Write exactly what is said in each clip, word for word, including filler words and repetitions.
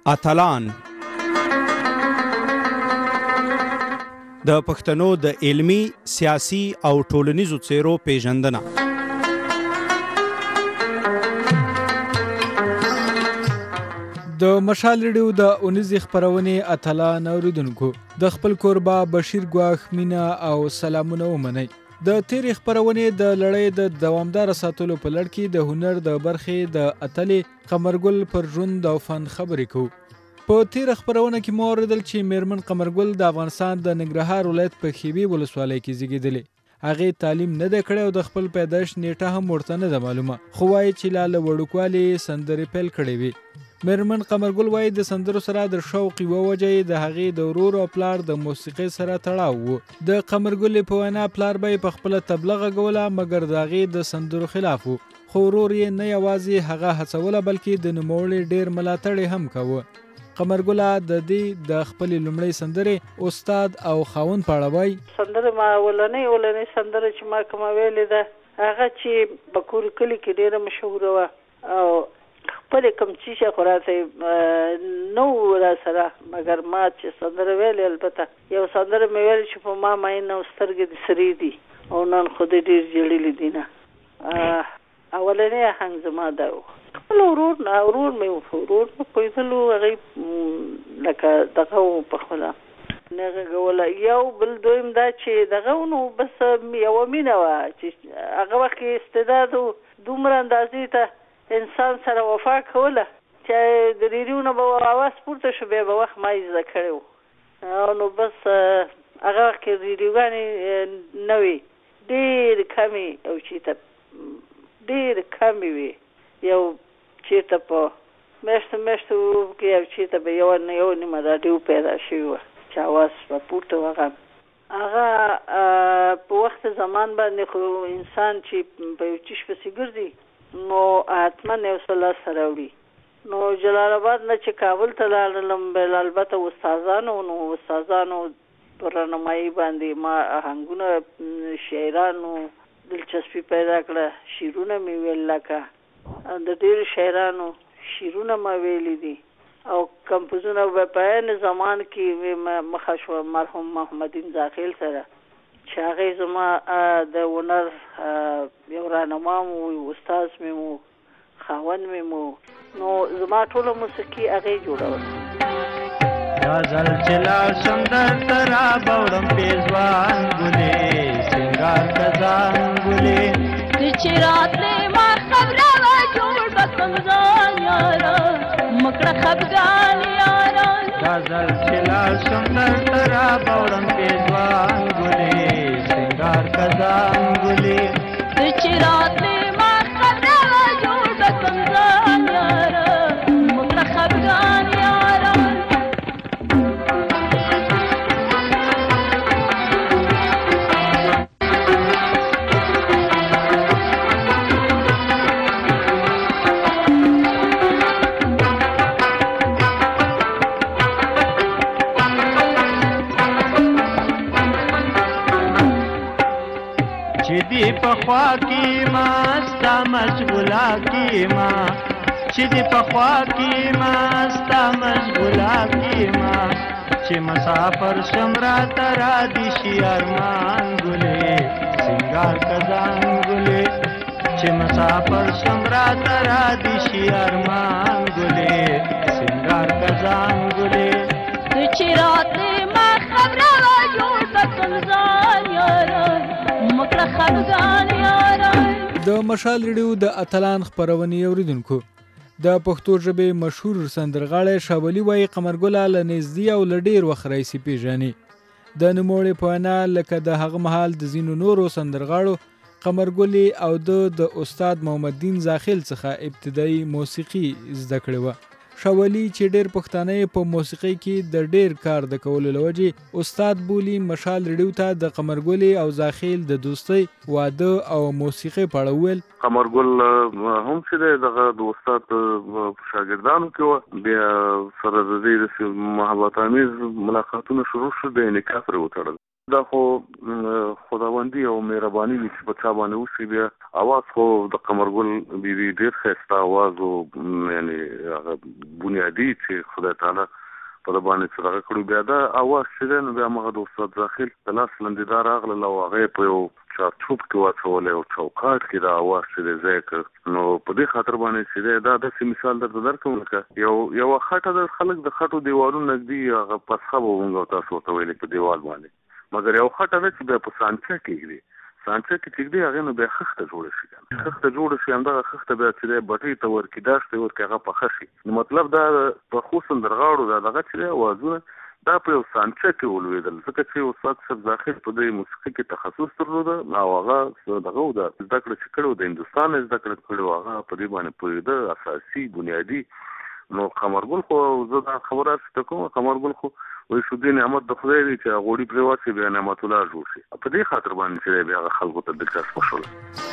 اتلان د پښتنو د علمی، سیاسي او ټولنیزو څیرو پیژندنه. د مشال ریډیو د اونیزې خپرونې اتلان اوریدونکو، د خپل کوربه بشیر ګواښ مینا او سلامونه ومنئ. د تیرې خپرونې د لړۍ د دوامداره ساتلو په لړ کې د هنر د برخې د اتلې قمرګل پر ژوند او فن خبرې کوو. په تیره خپرونه کې مو اوریدل چې میرمن قمرګل د افغانستان د ننګرهار ولایت په خیبي ولسوالۍ کې زیږېدلې. هغې تعلیم نه دی کړی او د خپل پیدایش نیټه هم ورته نه ده معلومه، خو وایي چې لا له وړوکوالي یې سندرې پیل کړې وي. میرمن قمرګل وایي د سندرو سره د شوق یوه وجه یې د هغې د ورور او پلار د موسیقۍ سره تړاو و. د قمرګلې په وینا پلار به یې په خپله تبله غږوله، مګر د هغې د سندرو خلاف و، خو ورور یې نه یوازې هغه هڅوله بلکې د نوموړې ډېر ملاتړ هم کوه. قمرګله د دې د خپلې لومړۍ سندرې استاد او خاوند په اړه وایي: سندره ما اولنۍ اولنۍ سندره چې ما کومه ویلې ده هغه چې په کور کلي کې ډېره مشهوره وه او خپلې کوم څیزه خو راته نه و را سره، مګر ما چې سندره ویلې البته یو سندره مې ویل چې په ما ماین او سترګې د سرې دي او نن خو دې ډېر ژړلي دي نه. اولنی آهنګ زما دا و. خپل ورور نه ورور مې ورور مې پوهېدلو هغې لکه دغه و په خپله نه غږوله. یو بل دویم دا چې دغه نو بس یوه مینه وه چې هغه وخت کې استعداد و دومره اندازې ته انسان سره وفا کوله چې د ریډیو نه به اواز پورته شو بیا به وخت ما یې زده کړی و. نو بس هغه وخت کې ریډیوګانې نه وي، ډېرې کمې او چېرته ډېرې کمې وي. یو چېرته په میاشتو میاشتو کې یو چېرته به یوه نه یوه نیمه راډیو پیدا شوې وه چې اواز به پورته وغه هغه په وخت زمان باندې خو انسان چې په یو چیش پسې ګرځي نو حتما یو څه لاسته راوړي. نو جلال آباد نه چې کابل ته لاړلم بل البته استادانو نو استادانو په رهنمایي باندې ما آهنګونه شاعرانو دلچسپي پیدا کړه، شعرونه مې ویل، لکه د ډېرو شاعرانو شعرونه ما ویلي دي او کمپوزونه په عین زمان کې مخه شوه مرحوم محمدین زاخیل سره چې هغې زما د هنر یو رهنما مو، استاذ مې مو، خاوند مې مو، نو زما ټوله موسیقي هغې جوړوله. غزل چې لاړ شم درته رابوړم پیزوان ګلې سینګار کزان ګلې ته چې راتلې ما خبره وه جوړ به کړم ځان یاره مکړه خفګان یاره. غزل چې لاړ شم درته رابوړم پیزوان ګلې سینګار کزان ګلې ته چې راتلې ما خبره وه جوړ به کړم ځان یاره مکړه خفګان یاره. چې دی په خوا کې ما ستا مشغولا کې ما چې دی په خوا کې ما ستا مشغولا کې ما چې مسافر شم راته را دي شي ارمان ګلې سینګار کزان ګلې چې مسافر شم راته را دي شي ارمان ګلې سینګار کزان ګلې ته چې راتلې ما خبره وه جوړ به کړم ځان یاره مکړه خفګان یاره. د مشال ریډیو د اتلان خپرونې اوریدونکو، د پښتو ژبې مشهور سندرغاړی شاولي وایي قمرګله له نږدې او له ډېر وخت راهیسې پېژني. د نوموړې په وینا لکه د هغه مهال د ځینو نورو سندرغاړو قمرګلې او د د استاد محمد دین زاخیل څخه ابتدایي موسیقي زده کړې وه. شاولي چې ډېر پښتانه یې په موسیقۍ کې د ډېر کار د کولو له وجې استاد بولي مشال ریډیو ته د قمرګلې او زاخیل د دوستۍ، واده او موسیقۍ په اړه وویل. قمرګل هم چې دی دغه د استاد په شاګردانو کې وه، بیا سره د دې داسې محبت امیز ملاقاتونه شروع شو، بیا یې نکاح پرې وتړل. دا خو خداوندي او مهرباني وي چې په چا باندې وشي. بیا اواز خو د قمرګل بیبي ډېر ښایسته اواز او یعنی هغه بنیادي چې خدای تعالی په د باندې چې دغه کړو. بیا دا اواز چې دی نو بیا هماغه د استاد داخل د لاس لنډېدا راغله او هغه په یو چارچوب کې واچولی او چوکاټ کې دا اواز چې دی ځای کړ. نو په دې خاطر باندې چې دی دا داسې مثال درته درکړم لکه یو یوه خټه د خلک د خټو دیوالونو نږدې هغه پسخه به مونږ او تاسو ورته ویلې په دیوال باندې، مګر یو خټه ده چې بیا په سانچه کې ږدي. سانچه کې چې ږدي هغې نو بیا خښته جوړه شي. خښته جوړه شي همدغه خښته بیا چې دی بټۍ ته ورکړي داشت ته ورکړي هغه پخه شي. نو مطلب دا پخو سندرغاړو دا دغه چې دی اوازونه دا په یو سانچه کې ولوېدل، ځکه چې استاد صاحب ظاهر په دې موسیقي کې تخصص درلوده او هغه دغه و د زده کړه چې کړې و د هندوستان یې زده کړه کړې و، هغه په دې باندې پوهېده اساسي بنیادي. نو قمرګل خو زه دا خبره چې کوم قمرګل خو وایي شودې نعمت د خدای دی چې غوړي پرې واچي بیا نعمت الله جوړ شي. په دې خاطر باندې چې بیا هغه خلکو ته دلچسپه شول.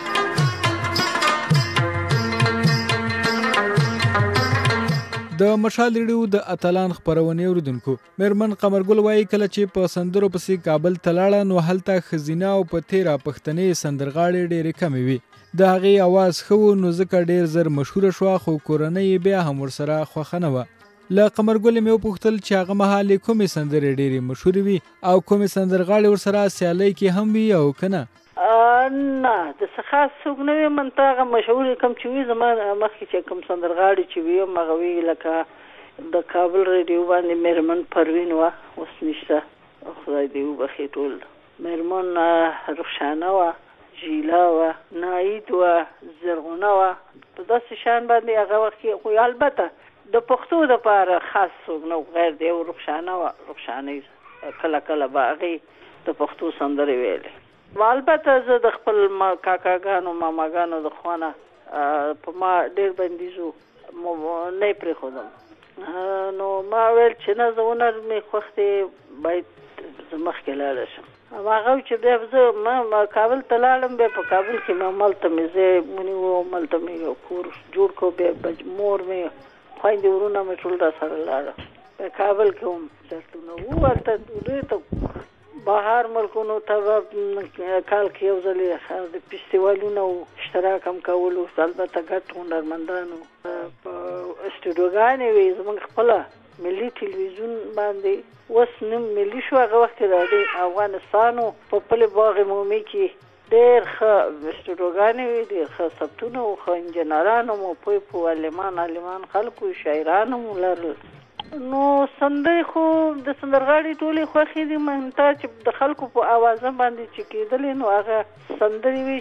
د مشال ریډیو د اتلان خپرونې اوریدونکو، میرمن قمرګل وایي کله چې په سندرو پسې کابل ته لاړه نو هلته ښځینه او په تېره پښتنې سندرغاړې ډېرې کمې وي. د هغې اواز ښه و نو ځکه ډېر زر مشهوره شوه، خو کورنۍ یې بیا هم ورسره خوښه نه وه. له قمرګلې مې وپوښتل چې هغه مهال یې کومې سندرې ډېرې مشهورې وي او کومې سندرغاړې ورسره سیالۍ کې هم وي او که نه؟ نه د څه خاص څوک نه وي، من ته هغه مشهورې کوم چې وي زما مخکې چې کوم سندرغاړي چې وي هم هغه وي لکه د کابل ریډیو باندې میرمن پروین وه، اوس نشته خدای دې وبخښي ټول. میرمن رخشانه وه، جیلا وه، ناید وه، زرغونه وه، په داسې شیان باندې هغه وخت کې خو البته د پښتو دپاره خاص څوک نه غیر د یو رخشانه وه، رخشانۍ کله کله به هغې د پښتو سندرې ویلې. البته زه د خپل کاکاګانو ماماګانو د خوا نه په ما ډېر بندیزو نه یې پرېښودم. نو ما ویل چې نه زه هنر مې خوښ دی باید زه مخکې لاړه شم. هغه چې بیا زه ما کابل ته لاړم، بیا په کابل کې مې هملته مې ځای ونیو، هملته مې یو کور جوړ کړو، بیا مور مې خویندې ورونه مې ټول را سره لاړه. په کابل کې هم چرتونه وو، هلته ډېر ته بهر ملکونو ته به کال کې یو ځلې د فستیوالونو اشتراک هم کولو، البته ګډ هنرمندانو په اسټوډیوګانې وې زموږ خپله ملي ټلویزیون باندې، اوس نیم ملي شو، هغه وخت راډیو افغانستانو په خپلې باغ عمومي کې ډېر ښه اسټوډیوګانې وې، ډېر ښه ثبتونه وو، ښه انجینران مو پوه پوه عالمان عالمان خلکو شاعران مو لرل. نو سندرې خو د سندرغاړي ټولې خوښې دي، منته چې د خلکو په اوازه باندې چې کېدلې نو هغه سندرې وي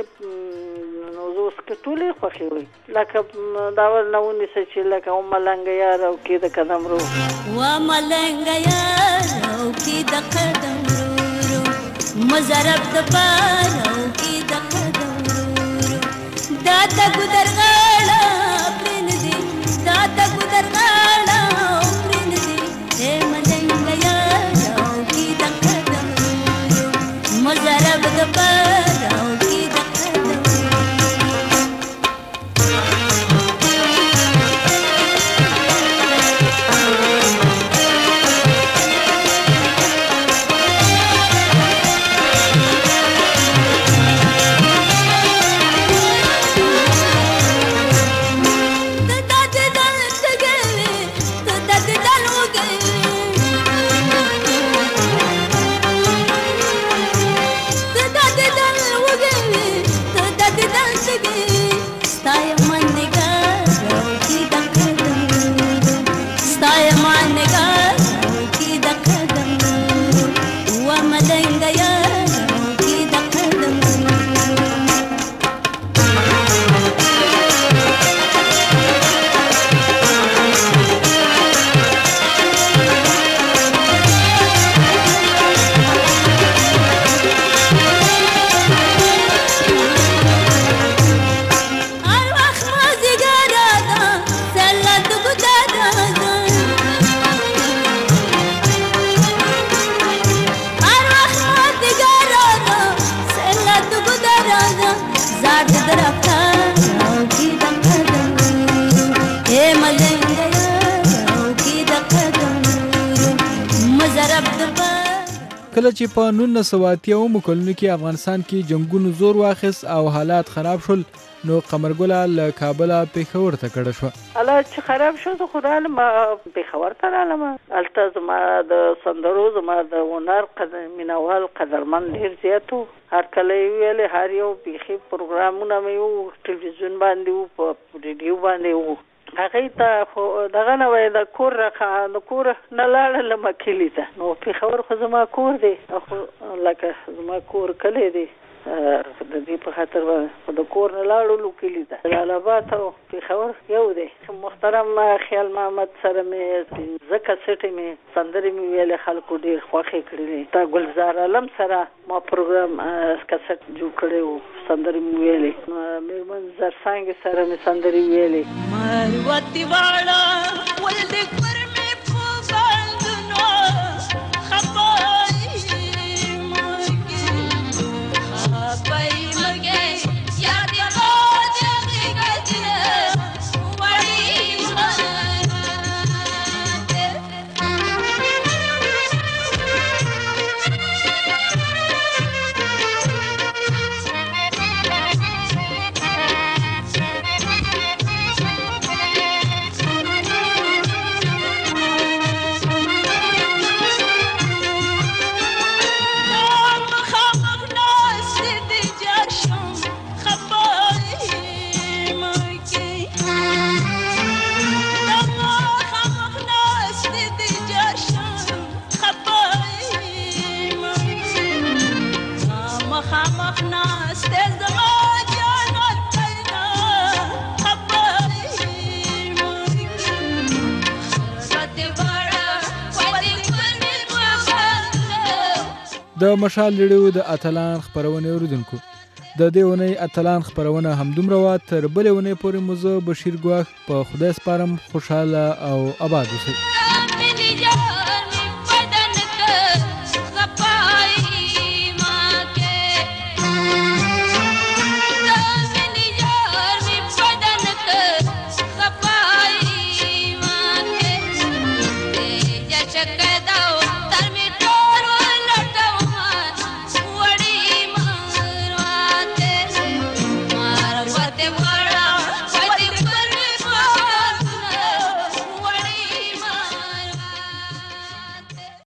چې نو زه اوس که ټولې خوښې وي، لکه دا ول نه ونیسه چې لکه و ملنګه یار او کې د قدم رو و ملنګه یار او کې د قدم رو مزرب د پار او کې د قدم رو دا د ګدر غاړه پرین دي دا د ګدر غاړه مزرب د پار او کې د کله چې په نولس سوه اتیا اووه کلونو کې افغانستان کې جنگونو زور واخیست او حالات خراب شول نو قمرګله له کابله پېښور ته کډه شوه. حالات چې خراب شو زه خو رالم پېښور ته رالم. هلته زما د سندرو زما د هنر مینوال قدرمن ډېر زیات و. هر کله یې ویلې هر یو بیخي پروګرامونه مې وو ټلویزیون باندې وو په ریډیو باندې وو. هغې ته خو دغه نه وایي د کور راخه د کور نه لاړلم کلي ته. نو پېښور خو زما کور دی خو لکه زما کور کلی دی د دې په خاطر د کور نه لاړلو کلي ته. جلال آباد او پېښور یو دی. محترم خیال محمد سره مې پنځه کسټې مې سندرې مې ویلې خلکو ډېر خوښې کړلې. تا ګلزار عالم سره ما پروګرام کسټ جوړ کړی و سندرې مې ویلې. میرمن زرڅانګې سره مې سندرې ویلې. مروتي واړه ول دې پر مې په باندې د مشال ریډیو د اتلان خپرونې اوریدونکو د دې اونۍ اتلان خپرونه همدومره وه. تر بلې اونۍ پورې مو زه بشیر ګواښ په خدای سپارم. خوشحاله او آباد اوسئ.